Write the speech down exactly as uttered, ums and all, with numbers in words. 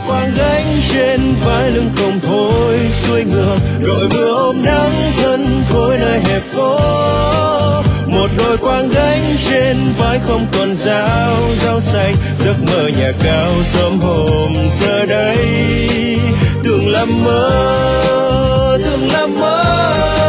quang gánh trên vai lưng không thôi xuôi ngược, đội mưa ôm nắng thân côi nơi hè phố. Một đôi quang gánh trên vai không còn rau rau xanh, giấc mơ nhà cao sớm hôm giờ đây tưởng là mơ, tưởng là mơ.